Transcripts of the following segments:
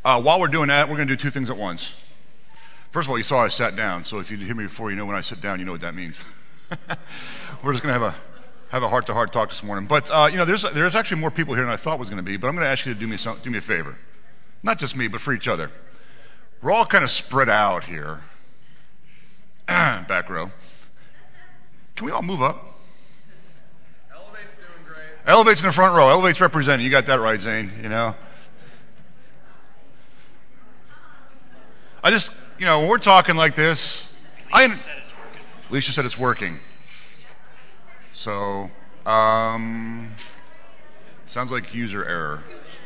While we're doing that, we're going to do two things at once. First of all, you saw I sat down, so if you hear me before, you know when I sit down, you know what that means. We're just going to have a heart-to-heart talk this morning. But there's actually more people here than I thought was going to be. But I'm going to ask you to do me a favor, not just me, but for each other. We're all kind of spread out here, back row. Can we all move up? Elevate's doing great. Elevate's in the front row. Elevate's representing. You got that right, Zane. You know. I just, when we're talking like this, Alicia said it's working. So, sounds like user error.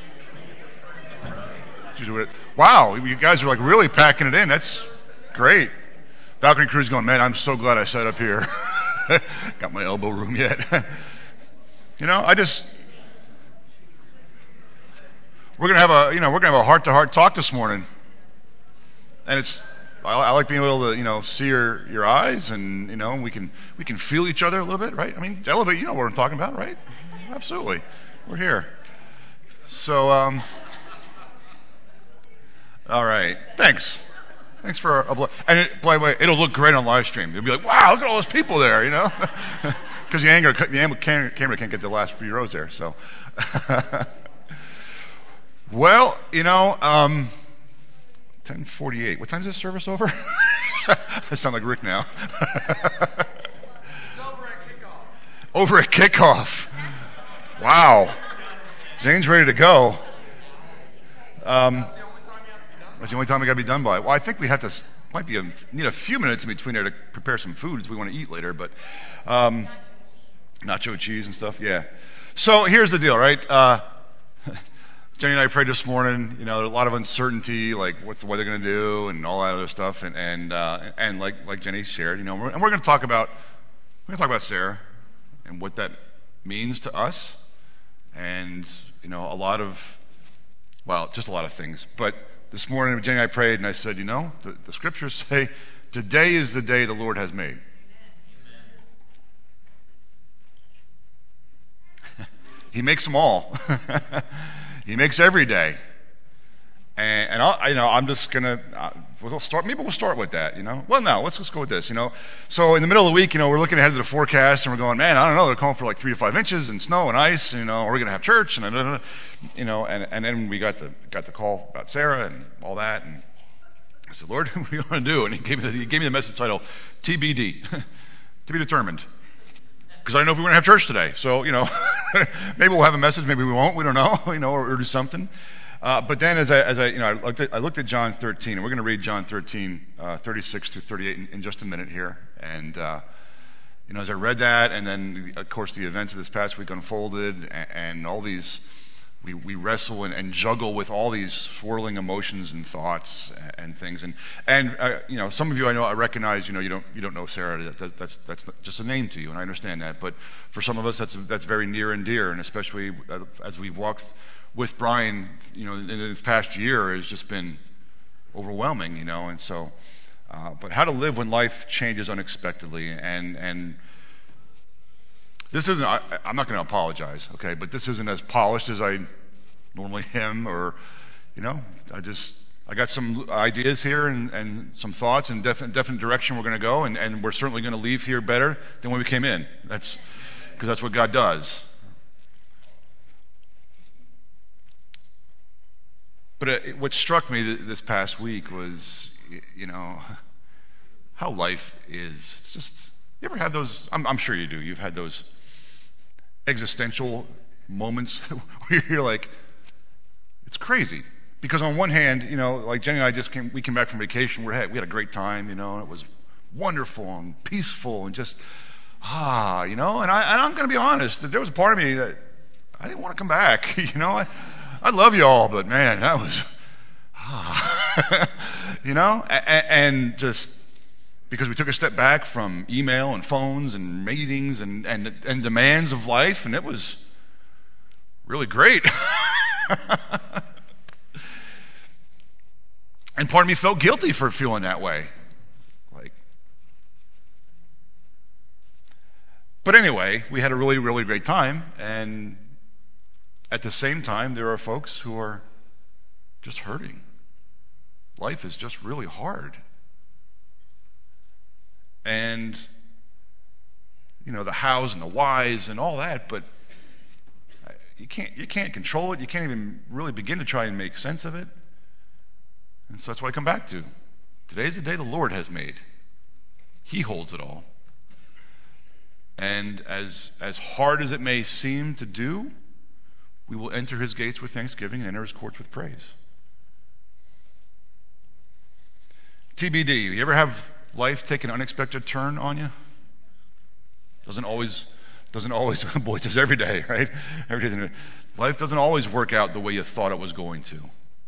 Wow, you guys are like really packing it in. That's great. Balcony crew's going, man, I'm so glad I sat up here. Got my elbow room yet. We're gonna have a heart-to-heart talk this morning. And I like being able to, see your eyes, and we can feel each other a little bit, right? I mean, Elevate, you know what I'm talking about, right? Absolutely, we're here. So, all right, thanks for and by the way, it'll look great on live stream. You'll be like, wow, look at all those people there, because the camera can't get the last few rows there. So, well, 10:48. What time is this service over? I sound like Rick now. It's over at kickoff. Over at kickoff. Wow. Zane's ready to go. That's the only time we got to be done by. Well, I think we have to. Need a few minutes in between there to prepare some food as we want to eat later. But nacho cheese and stuff. Yeah. So here's the deal, right? Jenny and I prayed this morning, a lot of uncertainty, like what's the weather going to do and all that other stuff. And like Jenny shared, and we're going to talk about Sarah and what that means to us. And, just a lot of things. But this morning, Jenny and I prayed and I said, the scriptures say, today is the day the Lord has made. He makes them all. He makes every day, and I'm just gonna. We'll start with that. Well, no, let's just go with this. So in the middle of the week, we're looking ahead to the forecast, and we're going, man, I don't know. They're calling for like 3 to 5 inches and snow and ice. Are we gonna have church? And then we got the call about Sarah and all that, and I said, Lord, what are you gonna do? And He gave me the message title, TBD, to be determined. Because I don't know if we're going to have church today. So, maybe we'll have a message, maybe we won't, we don't know, or do something. But then I looked at John 13, and we're going to read John 13, 36 through 38 in just a minute here. And, as I read that, and then, of course, the events of this past week unfolded, and all these, we wrestle and juggle with all these swirling emotions and thoughts and things. And some of you I recognize, you don't know Sarah. That's just a name to you, and I understand that. But for some of us, that's very near and dear, and especially as we've walked with Brian, in this past year has just been overwhelming, And so, but how to live when life changes unexpectedly, and this isn't, I'm not going to apologize, okay, but this isn't as polished as I normally am, or, I got some ideas here and some thoughts and definite direction we're going to go, and we're certainly going to leave here better than when we came in. Because that's what God does. But what struck me this past week was, how life is. It's just, you ever had those, I'm sure you do, you've had those existential moments where you're like, it's crazy. Because on one hand, like Jenny and I we came back from vacation, we had a great time, and it was wonderful and peaceful and just, and I'm going to be honest, that there was a part of me that I didn't want to come back, I love you all, but man, that was, and just, because we took a step back from email and phones and meetings and demands of life, and it was really great. And part of me felt guilty for feeling that way. But anyway, we had a really, really great time, and at the same time, there are folks who are just hurting. Life is just really hard. And, the hows and the whys and all that, but you can't control it. You can't even really begin to try and make sense of it. And so that's what I come back to. Today's the day the Lord has made. He holds it all. And as hard as it may seem to do, we will enter his gates with thanksgiving and enter his courts with praise. TBD, you ever have life take an unexpected turn on you? Doesn't always, boy, it does every day, right? Every day. Life doesn't always work out the way you thought it was going to.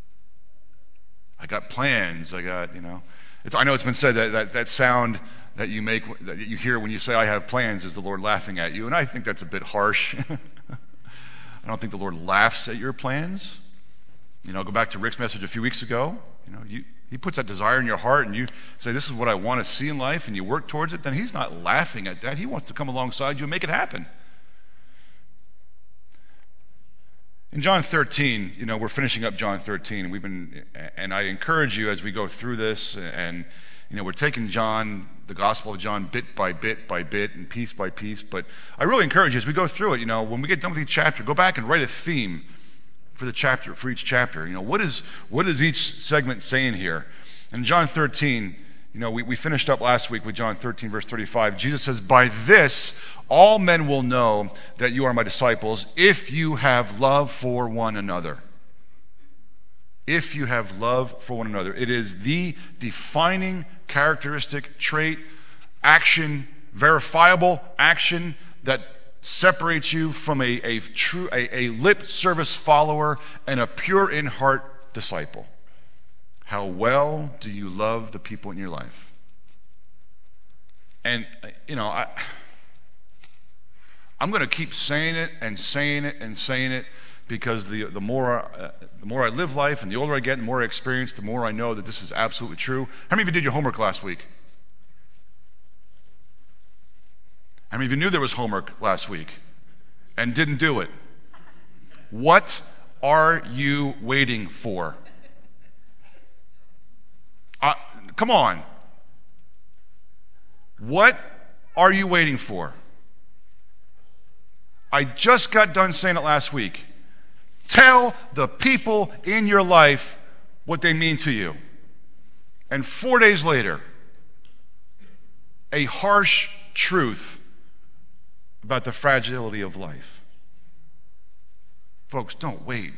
I got plans, I know it's been said that sound that you make, that you hear when you say I have plans is the Lord laughing at you, and I think that's a bit harsh. I don't think the Lord laughs at your plans. Go back to Rick's message a few weeks ago. He puts that desire in your heart and you say, this is what I want to see in life, and you work towards it, then he's not laughing at that. He wants to come alongside you and make it happen. In John 13, we're finishing up John 13. And I encourage you as we go through this, and we're taking John, the Gospel of John, bit by bit by bit and piece by piece. But I really encourage you as we go through it, when we get done with each chapter, go back and write a theme for each chapter. What is each segment saying here? In John 13, we finished up last week with John 13, verse 35. Jesus says, "By this all men will know that you are my disciples, if you have love for one another." If you have love for one another. It is the defining characteristic, trait, action, verifiable action that separates you from a true lip service follower and a pure in heart disciple. How well do you love the people in your life? And I'm going to keep saying it and saying it and saying it, because the more I live life and the older I get and the more I experience, the more I know that this is absolutely true. How many of you did your homework last week? How many of you knew there was homework last week and didn't do it? What are you waiting for? Come on. What are you waiting for? I just got done saying it last week. Tell the people in your life what they mean to you. And 4 days later, a harsh truth about the fragility of life. Folks, don't wait.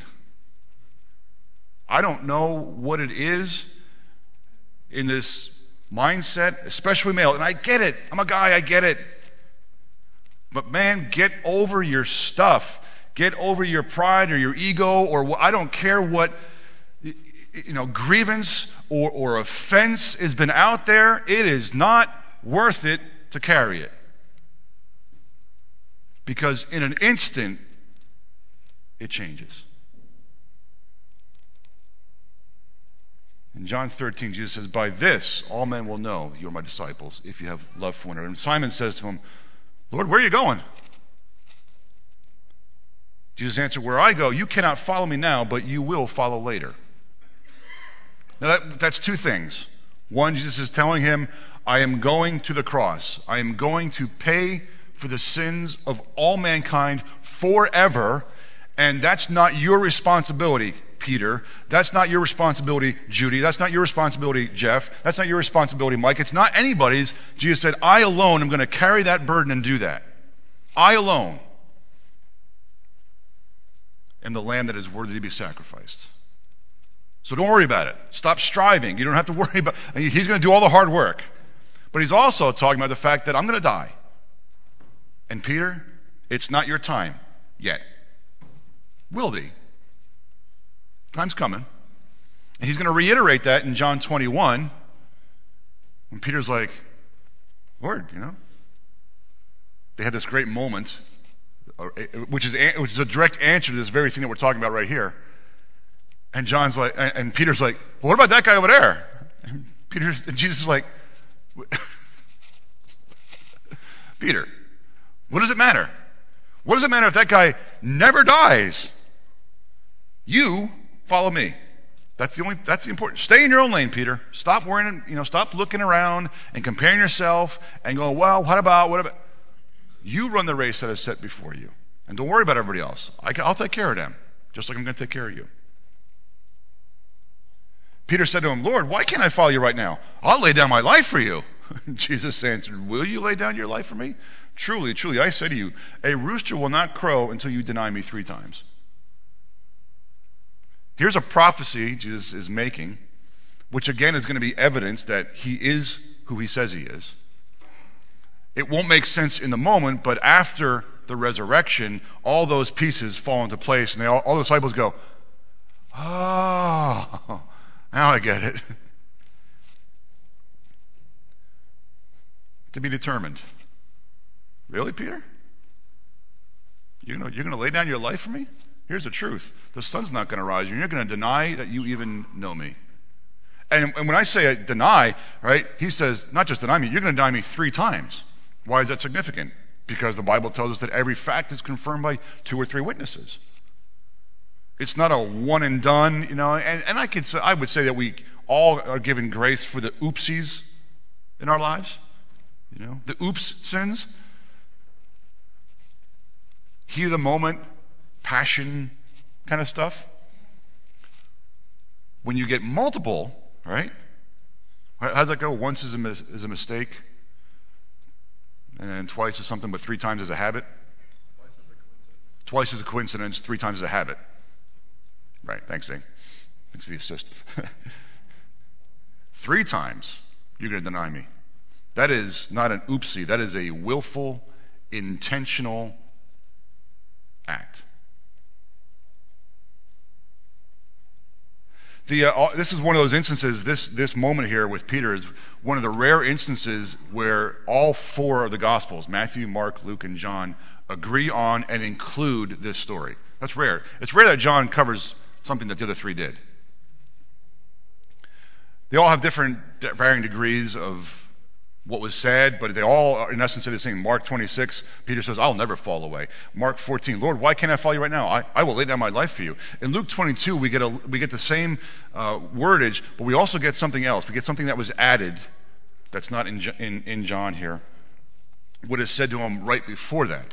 I don't know what it is in this mindset, especially male, and I get it. I'm a guy, I get it. But man, get over your stuff. Get over your pride or your ego, or I don't care what grievance or offense has been out there. It is not worth it to carry it. Because in an instant, it changes. In John 13, Jesus says, "By this, all men will know you are my disciples, if you have love for one another." And Simon says to him, "Lord, where are you going?" Jesus answered, "Where I go, you cannot follow me now, but you will follow later." Now that's two things. One, Jesus is telling him, I am going to the cross. I am going to pay for the sins of all mankind forever, and that's not your responsibility, Peter. That's not your responsibility, Judy. That's not your responsibility, Jeff. That's not your responsibility, Mike. It's not anybody's. Jesus said, I alone am going to carry that burden and do that. I alone am the lamb that is worthy to be sacrificed. So don't worry about it. Stop striving. You don't have to worry about it. He's going to do all the hard work. But he's also talking about the fact that I'm going to die. And Peter, it's not your time yet. Will be. Time's coming. And he's going to reiterate that in John 21 when Peter's like, Lord, they had this great moment, which is a direct answer to this very thing that we're talking about right here. And John's like, and Peter's like, well, what about that guy over there? And Jesus is like, Peter, what does it matter? What does it matter if that guy never dies? You follow me. That's the important. Stay in your own lane, Peter. Stop worrying, stop looking around and comparing yourself and going, well, what about? You run the race that is set before you. And don't worry about everybody else. I'll take care of them, just like I'm going to take care of you. Peter said to him, Lord, why can't I follow you right now? I'll lay down my life for you. Jesus answered, will you lay down your life for me? Truly, truly, I say to you, a rooster will not crow until you deny me 3 times. Here's a prophecy Jesus is making, which again is going to be evidence that he is who he says he is. It won't make sense in the moment, but after the resurrection, all those pieces fall into place, and all the disciples go, oh, now I get it. To be determined. Really, Peter? You're going to lay down your life for me? Here's the truth. The sun's not going to rise, and you're going to deny that you even know me. And when I say deny, right, he says, not just deny me, you're going to deny me 3 times. Why is that significant? Because the Bible tells us that every fact is confirmed by 2 or 3 witnesses. It's not a one and done, and I would say that we all are given grace for the oopsies in our lives, the oops sins. Heat of the moment, passion kind of stuff. When you get multiple, right? How does that go? Once is a mistake, and then twice is something, but 3 times is a habit. Twice is a coincidence, 3 times is a habit. Right, thanks, Zane. Thanks for the assist. 3 times you're going to deny me. That is not an oopsie. That is a willful, intentional act. This is one of those instances, this moment here with Peter is one of the rare instances where all 4 of the Gospels, Matthew, Mark, Luke, and John, agree on and include this story. That's rare. It's rare that John covers something that the other 3 did. They all have different varying degrees of what was said, but they all, in essence, say the same. Mark 26, Peter says, I'll never fall away. Mark 14, Lord, why can't I follow you right now? I will lay down my life for you. In Luke 22, we get the same wordage, but we also get something else. We get something that was added that's not in John here. What is said to him right before that.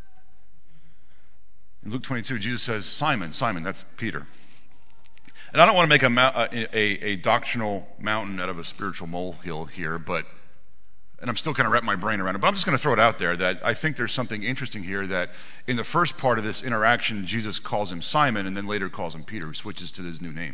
In Luke 22, Jesus says, Simon, Simon, that's Peter. And I don't want to make a doctrinal mountain out of a spiritual molehill here, and I'm still kind of wrapping my brain around it, but I'm just going to throw it out there that I think there's something interesting here that in the first part of this interaction, Jesus calls him Simon and then later calls him Peter, who switches to his new name.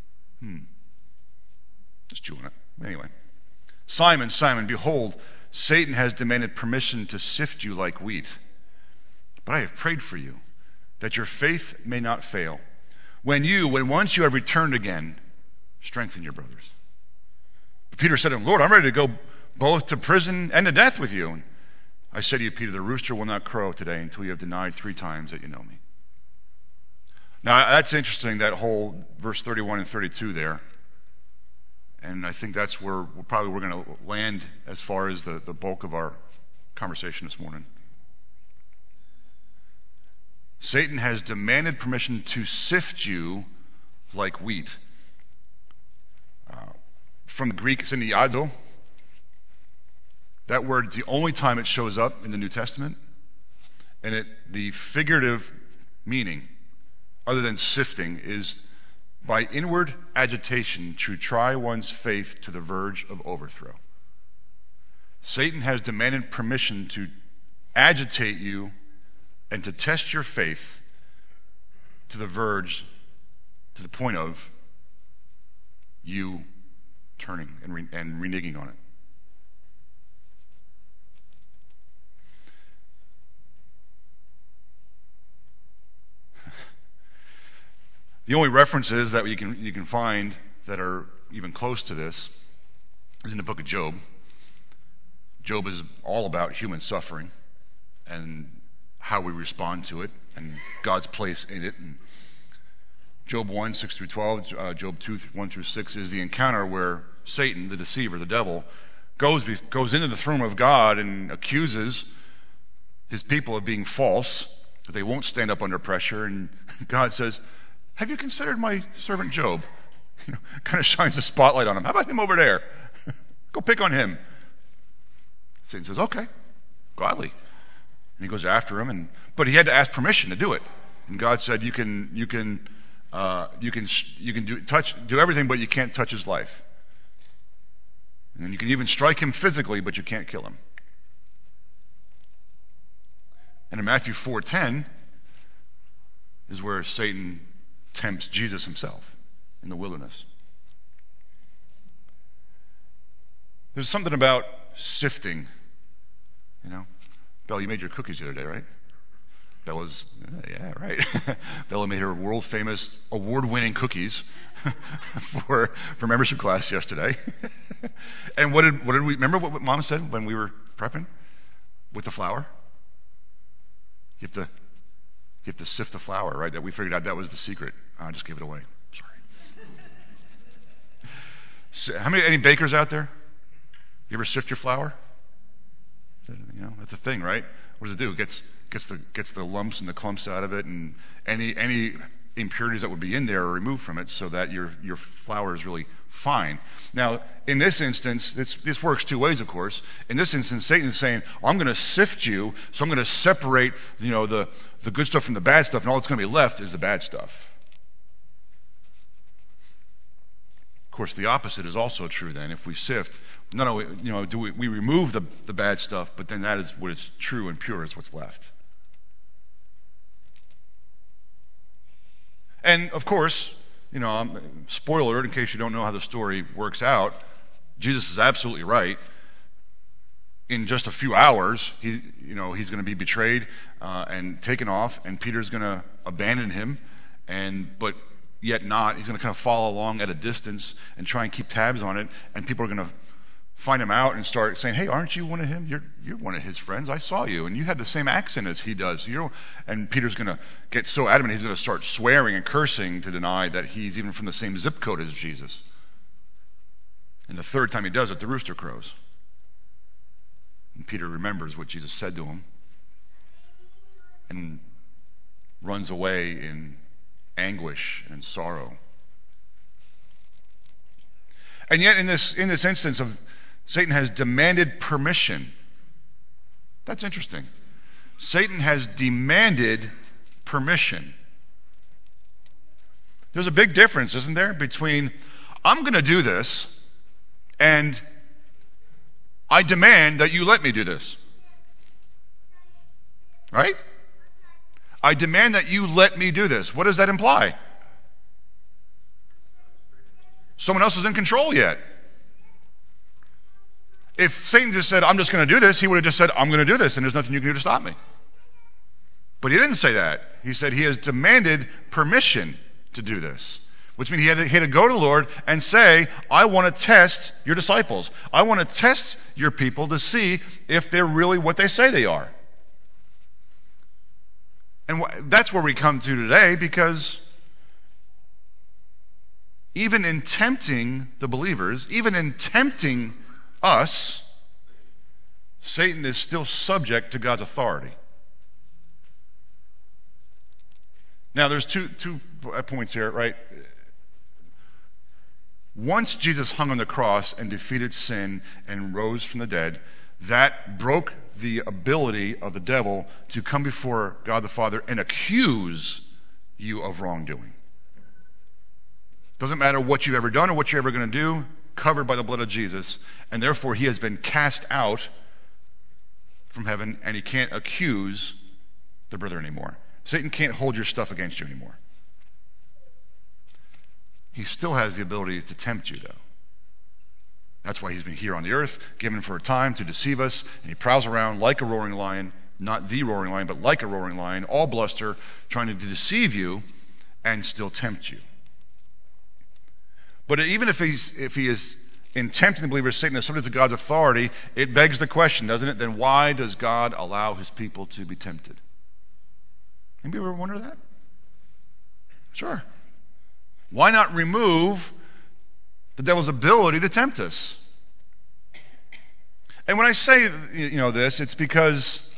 Just chewing it. Anyway. Simon, Simon, behold, Satan has demanded permission to sift you like wheat. But I have prayed for you, that your faith may not fail. When once you have returned again, strengthen your brothers. But Peter said to him, Lord, I'm ready to go both to prison and to death with you. And I say to you, Peter, the rooster will not crow today until you have denied 3 times that you know me. Now, that's interesting, that whole verse 31 and 32 there. And I think that's where we're going to land as far as the bulk of our conversation this morning. Satan has demanded permission to sift you like wheat. From the Greek, syndiado. That word is the only time it shows up in the New Testament. And the figurative meaning, other than sifting, is by inward agitation to try one's faith to the verge of overthrow. Satan has demanded permission to agitate you and to test your faith to the verge, to the point of you turning and reneging on it. The only references that you can find that are even close to this is in the book of Job. Job is all about human suffering and how we respond to it and God's place in it. And Job 1, 6 through 12, Job 2, 1 through 6 is the encounter where Satan, the deceiver, the devil, goes into the throne of God and accuses his people of being false, that they won't stand up under pressure. And God says, have you considered my servant Job? kind of shines a spotlight on him. How about him over there? Go pick on him. Satan says, okay, gladly. And he goes after him, but he had to ask permission to do it. And God said, you can do everything, but you can't touch his life. And you can even strike him physically, but you can't kill him. And in Matthew 4:10 is where Satan tempts Jesus himself in the wilderness. There's something about sifting, Bella, you made your cookies the other day, right? Bella's, yeah, right. Bella made her world-famous, award-winning cookies for membership class yesterday. And what did we, remember what Mom said when we were prepping with the flour? You have to sift the flour, right? That we figured out that was the secret. I just gave it away. Sorry. So, any bakers out there? You ever sift your flour? That's a thing, right? What does it do? It gets the lumps and the clumps out of it, and any impurities that would be in there are removed from it, so that your flour is really fine. Now, in this instance, this works two ways, of course. In this instance, Satan is saying, I'm going to sift you, so I'm going to separate, the good stuff from the bad stuff, and all that's going to be left is the bad stuff. Of course, the opposite is also true then. If we sift, not only do we remove the bad stuff, but then that is what is true and pure is what's left. And of course, spoiler alert in case you don't know how the story works out, Jesus is absolutely right. In just a few hours, he's going to be betrayed and taken off, and Peter's going to abandon him, but yet not. He's going to kind of follow along at a distance and try and keep tabs on it, and people are going to find him out and start saying, hey, aren't you one of him? You're one of his friends. I saw you, and you had the same accent as he does. And Peter's going to get so adamant, he's going to start swearing and cursing to deny that he's even from the same zip code as Jesus. And the third time he does it, the rooster crows. And Peter remembers what Jesus said to him and runs away in anguish and sorrow. And yet in this instance of Satan has demanded permission. That's interesting. Satan has demanded permission. There's a big difference, isn't there, between I'm going to do this and I demand that you let me do this. Right? I demand that you let me do this. What does that imply? Someone else is in control yet. If Satan just said, I'm just going to do this, he would have just said, I'm going to do this, and there's nothing you can do to stop me. But he didn't say that. He said he has demanded permission to do this, which means he had to go to the Lord and say, I want to test your disciples. I want to test your people to see if they're really what they say they are. And that's where we come to today, because even in tempting the believers, even in tempting us, Satan is still subject to God's authority. Now, there's two points here, right? Once Jesus hung on the cross and defeated sin and rose from the dead, that broke the ability of the devil to come before God the Father and accuse you of wrongdoing. Doesn't matter what you've ever done or what you're ever going to do, covered by the blood of Jesus, and therefore he has been cast out from heaven, and he can't accuse the brother anymore. Satan can't hold your stuff against you anymore. He still has the ability to tempt you, though. That's why he's been here on the earth, given for a time to deceive us, and he prowls around like a roaring lion, not the roaring lion, but like a roaring lion, all bluster, trying to deceive you and still tempt you. But even if he is in tempting the believer, Satan is subject to God's authority, it begs the question, doesn't it? Then why does God allow his people to be tempted? Anybody ever wonder that? Sure. Why not remove the devil's ability to tempt us? And when I say, this, it's because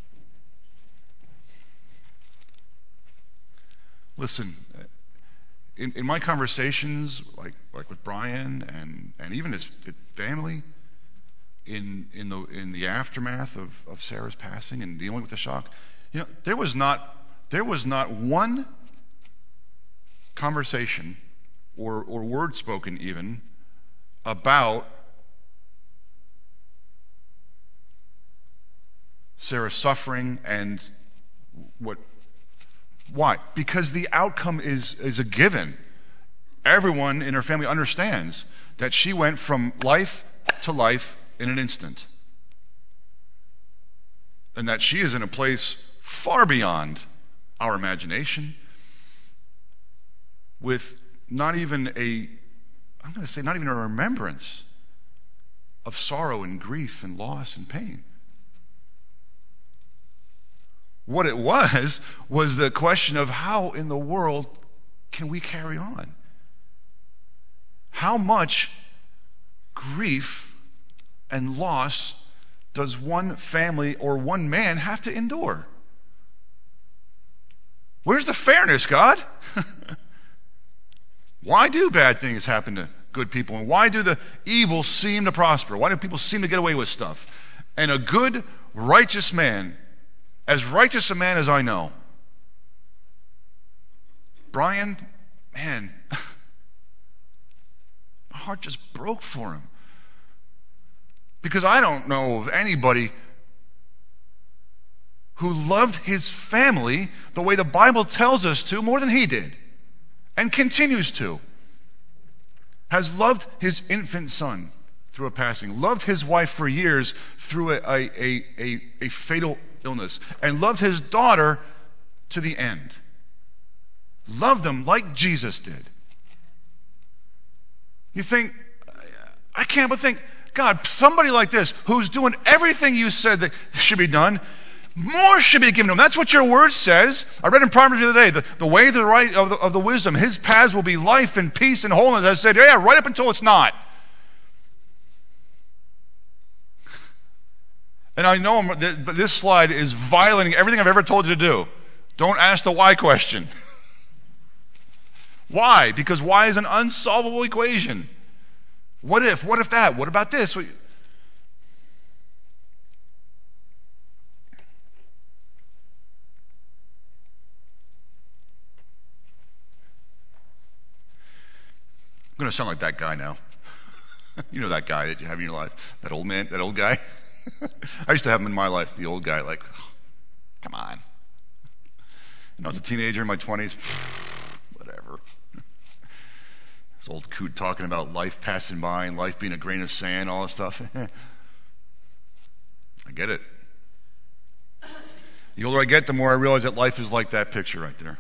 listen, in my conversations, like with Brian and even his family, in the aftermath of Sarah's passing and dealing with the shock, there was not one conversation or word spoken even about Sarah's suffering and why? Because the outcome is a given. Everyone in her family understands that she went from life to life in an instant. And that she is in a place far beyond our imagination, with not even a remembrance of sorrow and grief and loss and pain. What it was the question of how in the world can we carry on? How much grief and loss does one family or one man have to endure? Where's the fairness, God? Why do bad things happen to good people? And why do the evil seem to prosper? Why do people seem to get away with stuff? And a good, righteous man, as righteous a man as I know, Brian, man, my heart just broke for him. Because I don't know of anybody who loved his family the way the Bible tells us to more than he did, and continues to. Has loved his infant son through a passing, loved his wife for years through a fatal illness, and loved his daughter to the end. Loved them like Jesus did. You think, I can't but think, God, somebody like this, who's doing everything you said that should be done, more should be given to him. That's what your word says. I read in Proverbs the other day, the way of the right of the wisdom, his paths will be life and peace and wholeness. I said, yeah, right up until it's not. And I know but this slide is violating everything I've ever told you to do. Don't ask the why question. Why? Because why is an unsolvable equation. What if? What if that? What about this? I'm going to sound like that guy now. You know that guy that you have in your life? That old man, that old guy? I used to have him in my life, the old guy, like, oh, come on. I was a teenager in my 20s, whatever. This old coot talking about life passing by and life being a grain of sand, all this stuff. I get it. The older I get, the more I realize that life is like that picture right there.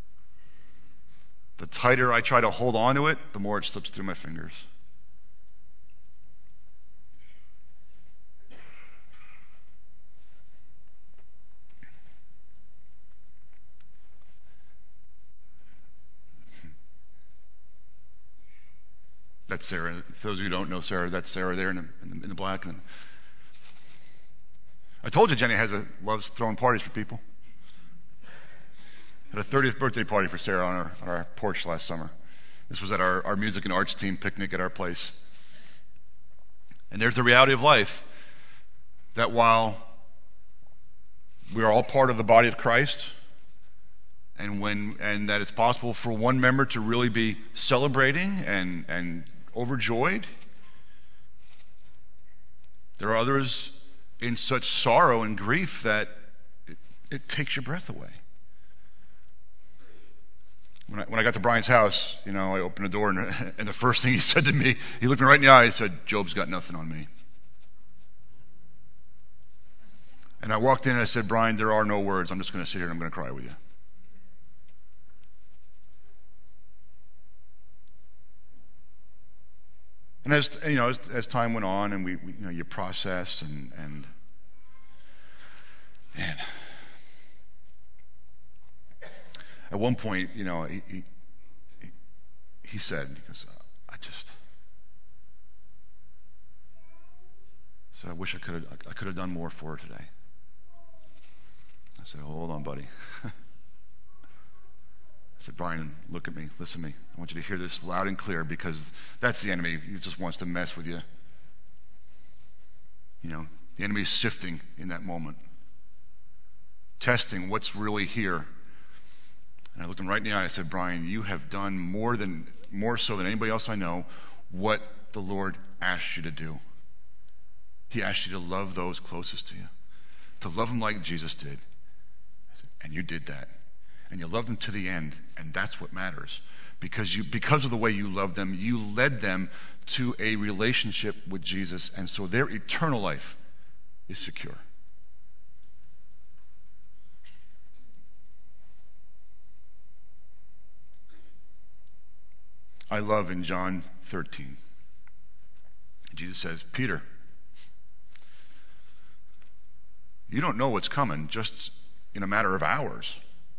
The tighter I try to hold on to it, the more it slips through my fingers. That's Sarah. For those of you who don't know Sarah, that's Sarah there in the black. And I told you Jenny loves throwing parties for people. Had a 30th birthday party for Sarah on our porch last summer. This was at our music and arts team picnic at our place. And there's the reality of life, that while we are all part of the body of Christ, and that it's possible for one member to really be celebrating and overjoyed, there are others in such sorrow and grief that it takes your breath away. When I got to Brian's house, I opened the door, and the first thing he said to me, he looked me right in the eye and said, "Job's got nothing on me." And I walked in and I said, "Brian, there are no words. I'm just going to sit here and I'm going to cry with you." And as time went on, and we you process and man, at one point, he said, I wish I could have done more for her today. I said, hold on, buddy. I said, Brian, look at me, listen to me. I want you to hear this loud and clear, because that's the enemy. He just wants to mess with you. You know, the enemy is sifting in that moment, testing what's really here. And I looked him right in the eye. I said, Brian, you have done more so than anybody else I know what the Lord asked you to do. He asked you to love those closest to you, to love them like Jesus did. I said, and you did that. And you loved them to the end, and that's what matters. Because of the way you loved them, you led them to a relationship with Jesus, and so their eternal life is secure. I love in John 13, Jesus says, Peter, you don't know what's coming just in a matter of hours.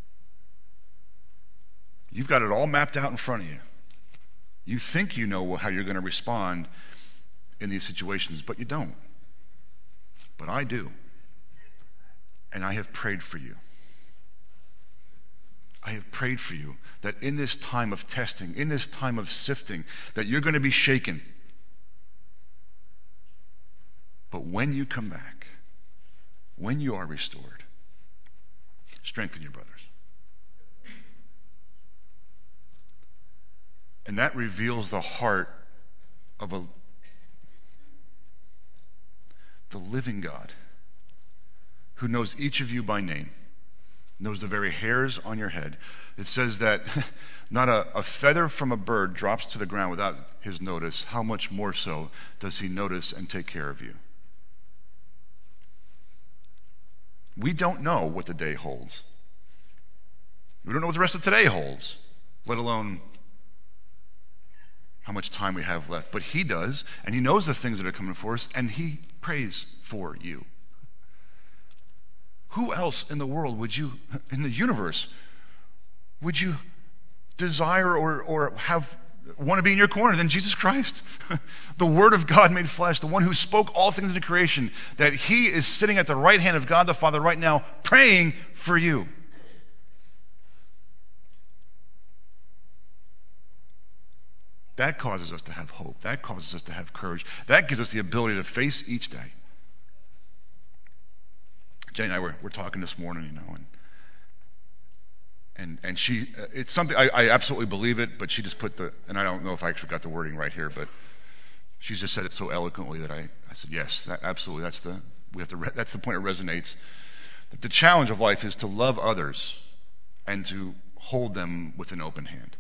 You've got it all mapped out in front of you. You think you know how you're going to respond in these situations, but you don't. But I do. And I have prayed for you. I have prayed for you that in this time of testing, in this time of sifting, that you're going to be shaken. But when you come back, when you are restored, strengthen your brothers. And that reveals the heart of the living God, who knows each of you by name, knows the very hairs on your head. It says that not a feather from a bird drops to the ground without his notice. How much more so does he notice and take care of you? We don't know what the day holds. We don't know what the rest of today holds, let alone how much time we have left. But he does, and he knows the things that are coming for us, and he prays for you. Who else in the world would you, in the universe, would you desire or want to be in your corner than Jesus Christ? The Word of God made flesh, the one who spoke all things into creation, that he is sitting at the right hand of God the Father right now, praying for you. That causes us to have hope. That causes us to have courage. That gives us the ability to face each day. Jenny and I were talking this morning, you know, and she, it's something, I absolutely believe it, but she just put and I don't know if I actually got the wording right here, but she just said it so eloquently that I said, yes, that absolutely, that's the point that resonates. That the challenge of life is to love others and to hold them with an open hand.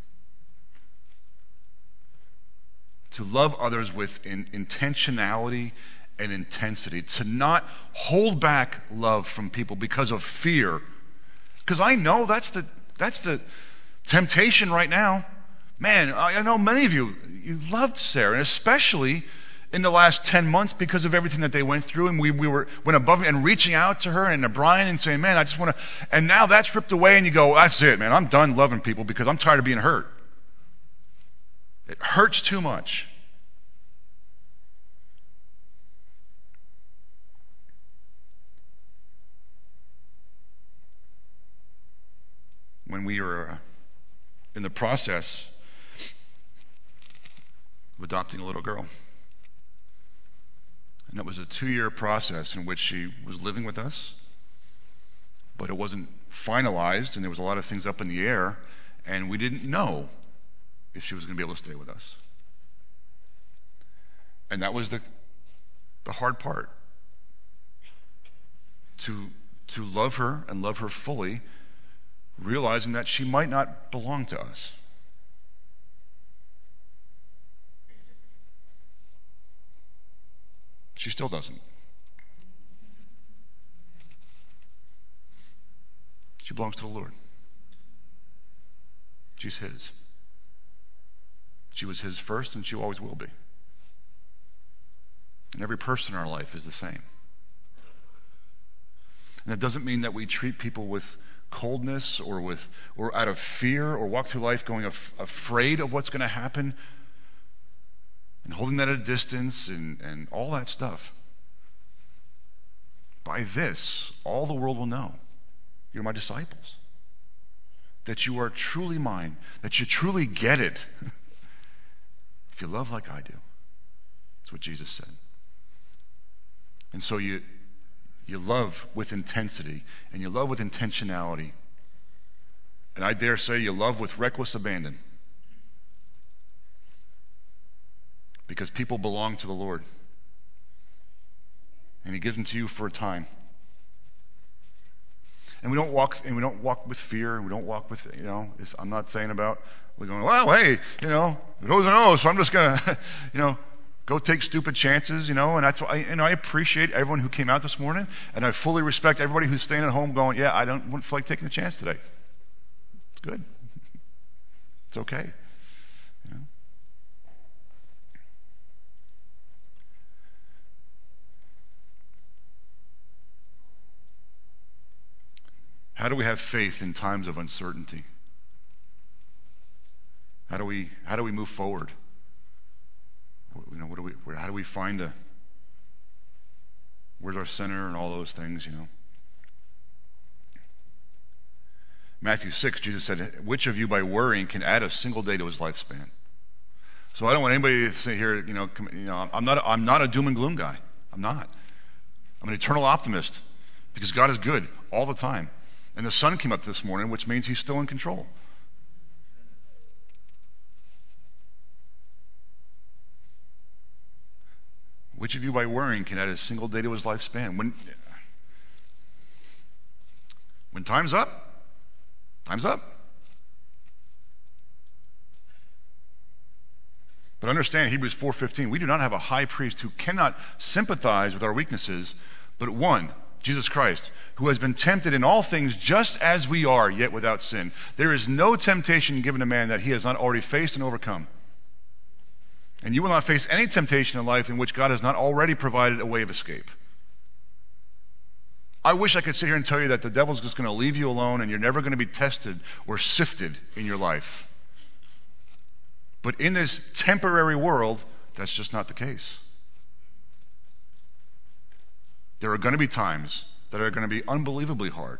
To love others with intentionality and intensity. To not hold back love from people because of fear. Because I know that's the temptation right now. Man, I know many of you loved Sarah, and especially in the last 10 months because of everything that they went through, and we went above and reaching out to her and to Brian and saying, man, I just want to, and now that's ripped away and you go, that's it, man, I'm done loving people because I'm tired of being hurt. It hurts too much. When we were in the process of adopting a little girl, and it was a 2-year process in which she was living with us, but it wasn't finalized, and there was a lot of things up in the air, and we didn't know if she was going to be able to stay with us. And that was the hard part. To love her and love her fully, realizing that she might not belong to us. She still doesn't. She belongs to the Lord. She's his. She was his first, and she always will be. And every person in our life is the same. And that doesn't mean that we treat people with coldness or out of fear, or walk through life going afraid of what's going to happen and holding that at a distance and all that stuff. By this, all the world will know you're my disciples. that you are truly mine, that you truly get it, if you love like I do. That's what Jesus said. And so you love with intensity, and you love with intentionality. And I dare say you love with reckless abandon. Because people belong to the Lord. And he gives them to you for a time. And we don't walk with fear, and we don't walk with, I'm not saying about going, well, hey, those are no, so I'm just going to, go take stupid chances, and that's why I appreciate everyone who came out this morning, and I fully respect everybody who's staying at home going, yeah, I don't feel like taking a chance today. It's good. It's okay. How do we have faith in times of uncertainty? How do we move forward? How do we find where's our center and all those things, Matthew 6, Jesus said, which of you by worrying can add a single day to his lifespan? So I don't want anybody to sit here, I'm not a doom and gloom guy. I'm not. I'm an eternal optimist because God is good all the time. And the sun came up this morning, which means he's still in control. Which of you by worrying can add a single day to his lifespan? When time's up, time's up. But understand Hebrews 4:15, we do not have a high priest who cannot sympathize with our weaknesses, but one, Jesus Christ, who has been tempted in all things just as we are, yet without sin. There is no temptation given to man that he has not already faced and overcome. And you will not face any temptation in life in which God has not already provided a way of escape. I wish I could sit here and tell you that the devil's just going to leave you alone and you're never going to be tested or sifted in your life. But in this temporary world, that's just not the case. There are going to be times that are going to be unbelievably hard.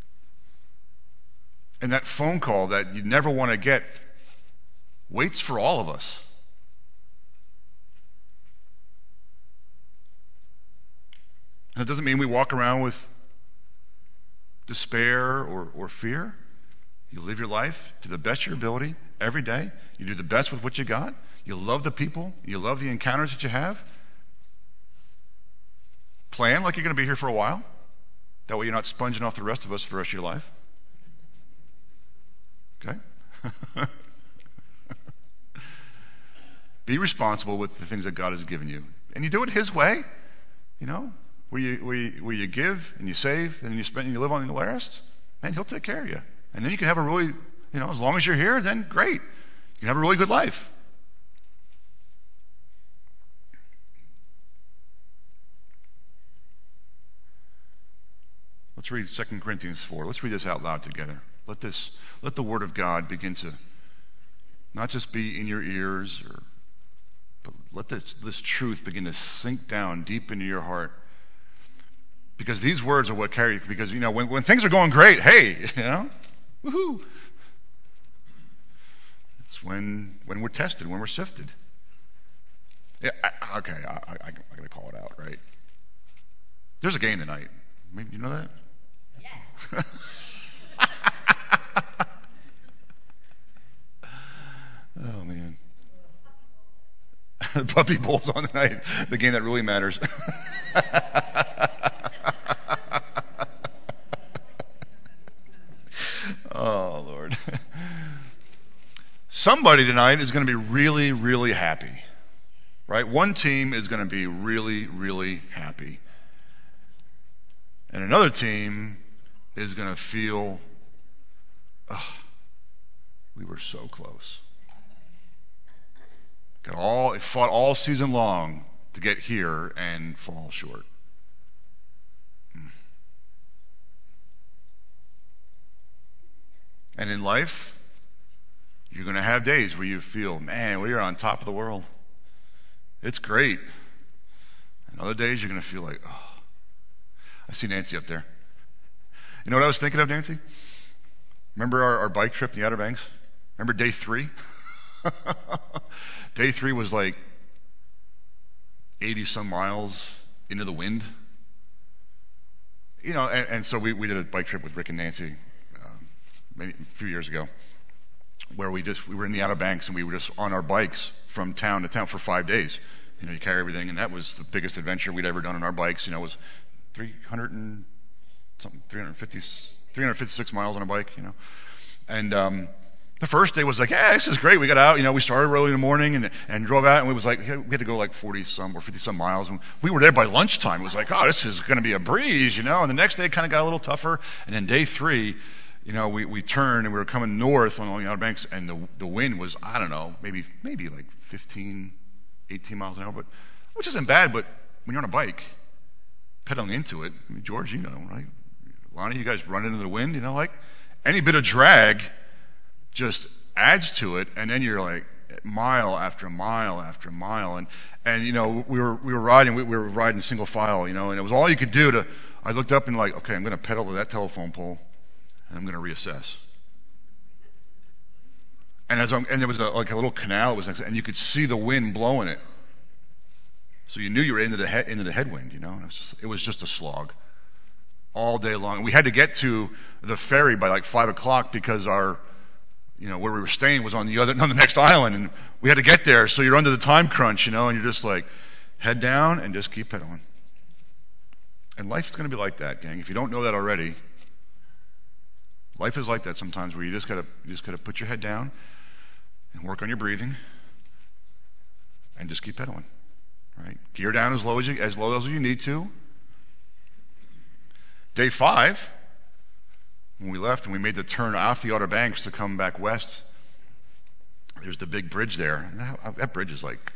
And that phone call that you never want to get waits for all of us. And it doesn't mean we walk around with despair or fear. You live your life to the best of your ability every day. You do the best with what you got. You love the people. You love the encounters that you have. Plan like you're going to be here for a while. That way you're not sponging off the rest of us for the rest of your life. Okay? Be responsible with the things that God has given you. And you do it his way, where you give and you save and you spend and you live on the rest, man, he'll take care of you. And then you can have a really, as long as you're here, then great. You can have a really good life. Let's read 2 Corinthians 4. Let's read this out loud together. Let the word of God begin to not just be in your ears, but let this truth begin to sink down deep into your heart. Because these words are what carry, because, when things are going great, hey, woohoo. It's when we're tested, when we're sifted. Yeah, I'm going to call it out, right? There's a game tonight. Maybe you know that? Yes. Oh, man. The Puppy Bowl's on tonight, the game that really matters. Oh, Lord. Somebody tonight is going to be really, really happy, right? One team is going to be really, really happy. And another team is going to feel, we were so close. It fought all season long to get here and fall short. And in life, you're going to have days where you feel, man, we are on top of the world. It's great. And other days you're going to feel like, I see Nancy up there. You know what I was thinking of, Nancy? Remember our bike trip in the Outer Banks? Remember day 3? Day 3 was like 80 some miles into the wind. You know, and so we did a bike trip with Rick and Nancy a few years ago, where we were in the Outer Banks and we were just on our bikes from town to town for 5 days. You know, you carry everything, and that was the biggest adventure we'd ever done on our bikes. You know, it was 356 miles on a bike, you know. And the first day was like, yeah, this is great. We got out, you know, we started early in the morning and drove out, and we had to go like 40 some or 50 some miles. And we were there by lunchtime. It was like, oh, this is going to be a breeze, you know. And the next day it kind of got a little tougher. And then day 3, you know, we turned and we were coming north on the Outer Banks, and the wind was, I don't know, maybe like 15, 18 miles an hour, but which isn't bad. But when you're on a bike, pedaling into it, I mean, George, you know, right? Lonnie, you guys run into the wind, you know, like any bit of drag just adds to it, and then you're like mile after mile after mile, and you know, we were riding single file, you know, and it was all you could do I looked up and like, okay, I'm going to pedal to that telephone pole, and I'm going to reassess. And there was like a little canal, and you could see the wind blowing it, so you knew you were into the headwind, you know, and it was just a slog all day long. And we had to get to the ferry by like 5 o'clock because where we were staying was on the next island, and we had to get there. So you're under the time crunch, you know, and you're just like, head down and just keep pedaling. And life's going to be like that, gang. If you don't know that already, life is like that sometimes, where you just gotta put your head down and work on your breathing and just keep pedaling. Right? Gear down as low as you need to. Day 5, when we left and we made the turn off the Outer Banks to come back west, there's the big bridge there. And that bridge is like,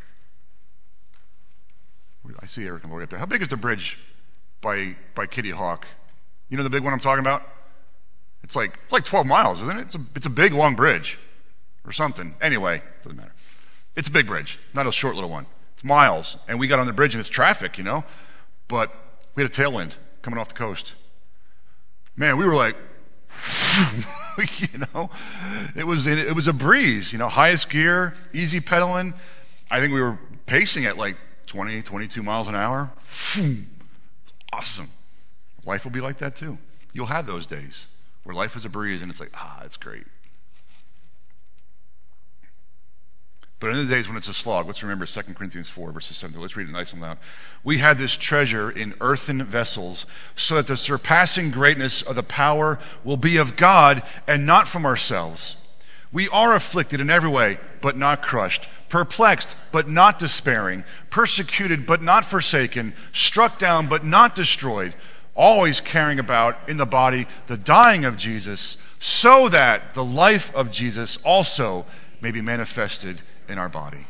I see Eric and Lori up there. How big is the bridge by Kitty Hawk? You know the big one I'm talking about? It's like 12 miles, isn't it? It's a big, long bridge or something. Anyway, doesn't matter. It's a big bridge, not a short little one. It's miles. And we got on the bridge and it's traffic, you know, but we had a tailwind coming off the coast. Man, we were like, you know, it was a breeze, you know, highest gear, easy pedaling. I think we were pacing at like 20, 22 miles an hour. Awesome. Life will be like that too. You'll have those days where life is a breeze and it's like, it's great. But in the days when it's a slog, let's remember 2 Corinthians 4, verses 7. Let's read it nice and loud. We have this treasure in earthen vessels, so that the surpassing greatness of the power will be of God and not from ourselves. We are afflicted in every way, but not crushed, perplexed, but not despairing, persecuted, but not forsaken, struck down, but not destroyed, always carrying about in the body the dying of Jesus, so that the life of Jesus also may be manifested in our body.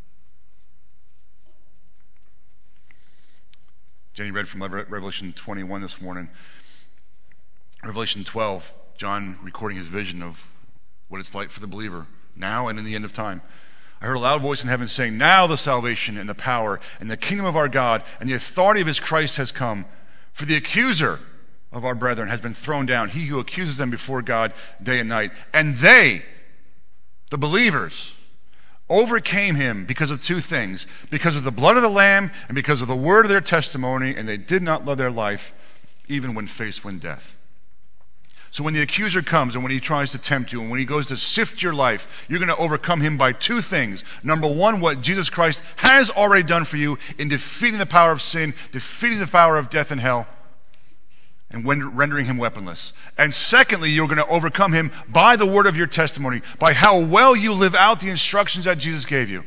Jenny read from Revelation 21 this morning. Revelation 12, John recording his vision of what it's like for the believer now and in the end of time. I heard a loud voice in heaven saying, now the salvation and the power and the kingdom of our God and the authority of his Christ has come. For the accuser of our brethren has been thrown down, he who accuses them before God day and night. And they, the believers, overcame him because of 2 things, because of the blood of the Lamb and because of the word of their testimony, and they did not love their life even when faced with death. So when the accuser comes and when he tries to tempt you and when he goes to sift your life, you're going to overcome him by 2 things. Number 1, what Jesus Christ has already done for you in defeating the power of sin, defeating the power of death and hell, and rendering him weaponless. And secondly, you're going to overcome him by the word of your testimony, by how well you live out the instructions that Jesus gave you.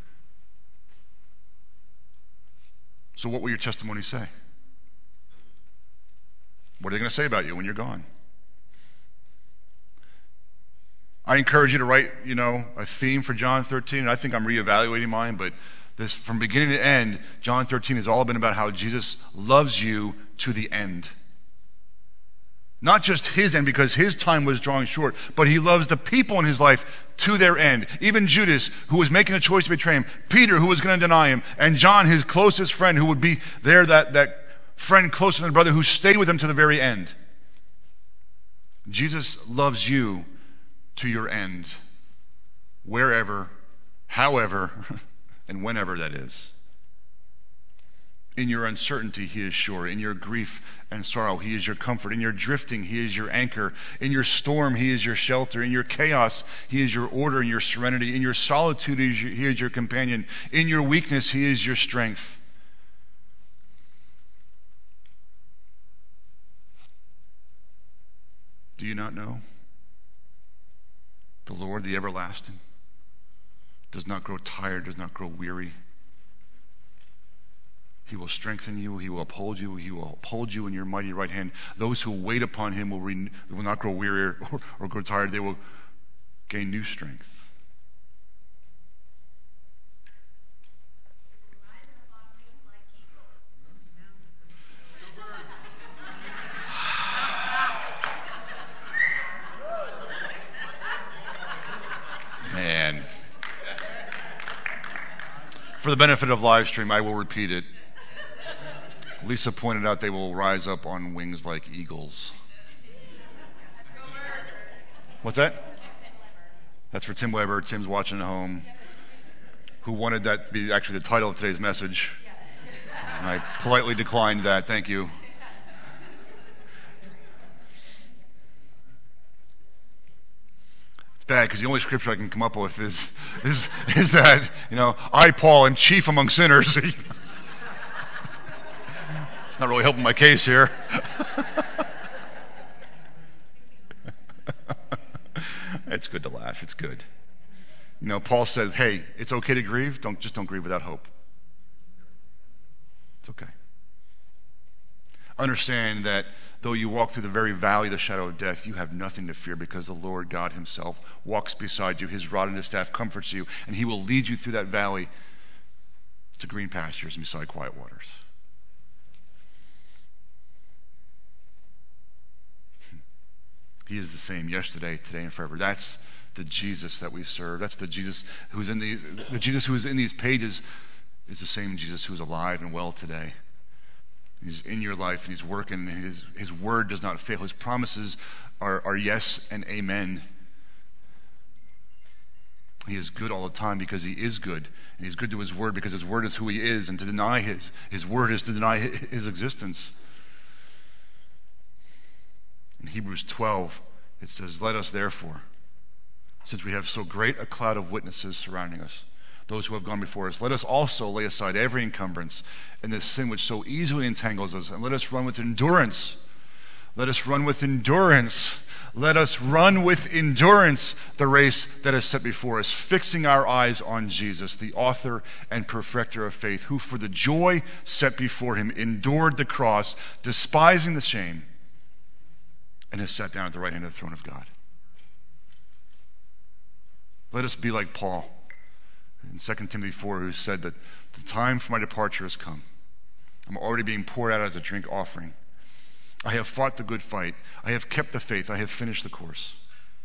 So what will your testimony say? What are they going to say about you when you're gone? I encourage you to write, a theme for John 13. I think I'm reevaluating mine, but this, from beginning to end, John 13 has all been about how Jesus loves you to the end. Not just his end, because his time was drawing short, but he loves the people in his life to their end. Even Judas, who was making a choice to betray him, Peter, who was going to deny him, and John, his closest friend, who would be there, that friend closer than a brother, who stayed with him to the very end. Jesus loves you to your end, wherever, however, and whenever that is. In your uncertainty, he is sure. In your grief and sorrow, he is your comfort. In your drifting, he is your anchor. In your storm, he is your shelter. In your chaos, he is your order and your serenity. In your solitude, he is your companion. In your weakness, he is your strength. Do you not know? The Lord, the everlasting, does not grow tired, does not grow weary. He will strengthen you. He will uphold you. He will uphold you in your mighty right hand. Those who wait upon him will not grow weary or grow tired. They will gain new strength. Man. For the benefit of live stream, I will repeat it. Lisa pointed out they will rise up on wings like eagles. What's that? That's for Tim Weber. Tim's watching at home, who wanted that to be actually the title of today's message. And I politely declined that. Thank you. It's bad because the only scripture I can come up with is that, I, Paul, am chief among sinners. It's not really helping my case here. It's good to laugh. It's good. Paul says, hey, it's okay to grieve. Don't grieve without hope. It's okay. Understand that though you walk through the very valley of the shadow of death, you have nothing to fear because the Lord God himself walks beside you. His rod and his staff comforts you, and he will lead you through that valley to green pastures and beside quiet waters. He is the same yesterday, today, and forever. That's the Jesus that we serve. That's the Jesus who's in these. The Jesus who is in these pages is the same Jesus who is alive and well today. He's in your life and he's working. And his word does not fail. His promises are yes and amen. He is good all the time because he is good. And he's good to his word because his word is who he is. And to deny his word is to deny his existence. In Hebrews 12, it says, let us therefore, since we have so great a cloud of witnesses surrounding us, those who have gone before us, let us also lay aside every encumbrance and the sin which so easily entangles us, and let us run with endurance. Let us run with endurance. Let us run with endurance the race that is set before us, fixing our eyes on Jesus, the author and perfecter of faith, who for the joy set before him endured the cross, despising the shame, and has sat down at the right hand of the throne of God. Let us be like Paul in 2 Timothy 4, who said that the time for my departure has come. I'm already being poured out as a drink offering. I have fought the good fight. I have kept the faith. I have finished the course.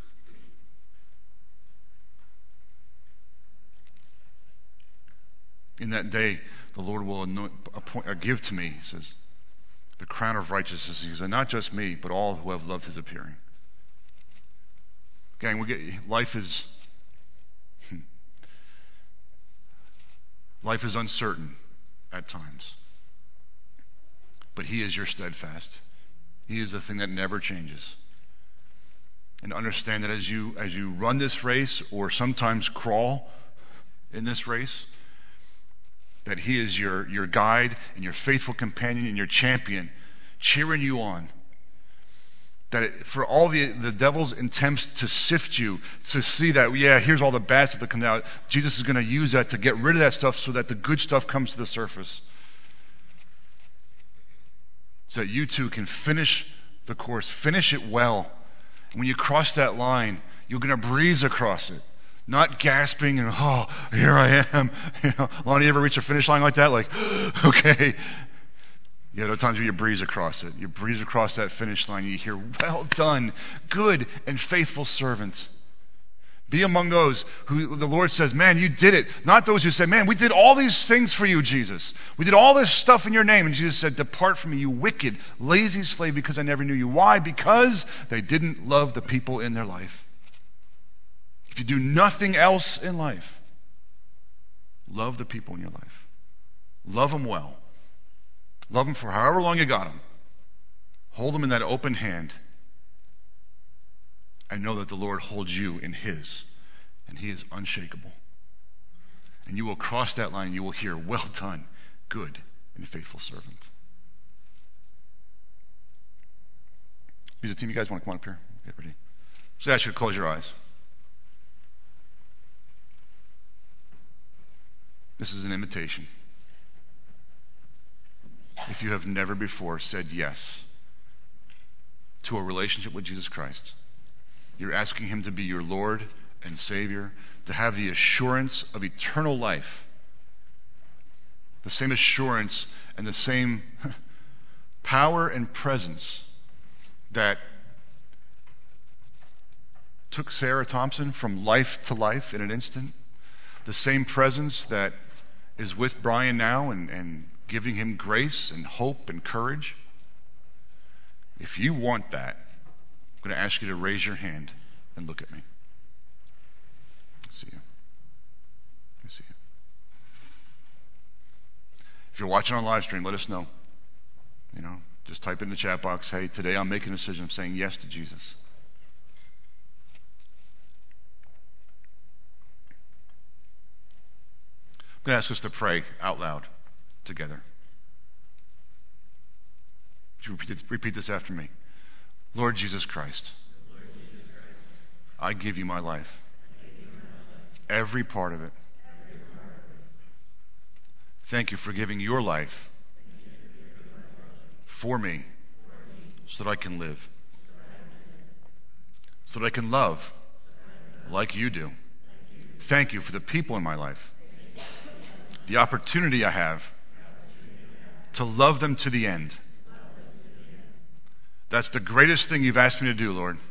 In that day, the Lord will give to me, he says, the crown of righteousness. He says, and not just me, but all who have loved his appearing. Gang, life is uncertain at times. But he is your steadfast. He is the thing that never changes. And understand that as you run this race, or sometimes crawl in this race, that he is your guide and your faithful companion and your champion, cheering you on. That for all the devil's attempts to sift you, to see that, here's all the bad stuff that comes out, Jesus is going to use that to get rid of that stuff so that the good stuff comes to the surface. So that you too can finish the course, finish it well. And when you cross that line, you're going to breeze across it. Not gasping and, here I am. Lonnie, you ever reach a finish line like that? Like, okay. There are times where you breeze across it. You breeze across that finish line. You hear, well done, good and faithful servant. Be among those who the Lord says, man, you did it. Not those who say, man, we did all these things for you, Jesus. We did all this stuff in your name. And Jesus said, depart from me, you wicked, lazy slave, because I never knew you. Why? Because they didn't love the people in their life. If you do nothing else in life, love the people in your life. Love them well. Love them for however long you got them. Hold them in that open hand. And know that the Lord holds you in his, and he is unshakable. And you will cross that line, you will hear, well done, good and faithful servant. Music team, you guys want to come on up here? Get ready. So I ask you to close your eyes. This is an invitation. If you have never before said yes to a relationship with Jesus Christ, you're asking him to be your Lord and Savior, to have the assurance of eternal life, the same assurance and the same power and presence that took Sarah Thompson from life to life in an instant, the same presence that is with Brian now and giving him grace and hope and courage. If you want that, I'm going to ask you to raise your hand and look at me. I see you. I see you. If you're watching on live stream, let us know. Just type in the chat box, hey, today I'm making a decision. I'm saying yes to Jesus. I'm going to ask us to pray out loud together. Would you repeat this after me? Lord Jesus Christ, I give you my life. Every part of it. Thank you for giving your life for me so that I can live, so that I can love like you do. Thank you for the people in my life, the opportunity I have to love them to the end. That's the greatest thing you've asked me to do, Lord.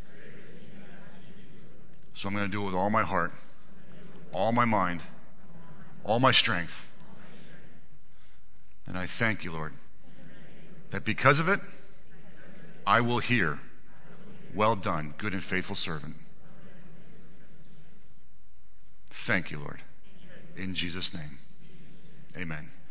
So I'm going to do it with all my heart, all my mind, all my strength. And I thank you, Lord, that because of it, I will hear, well done, good and faithful servant. Thank you, Lord. In Jesus' name, amen.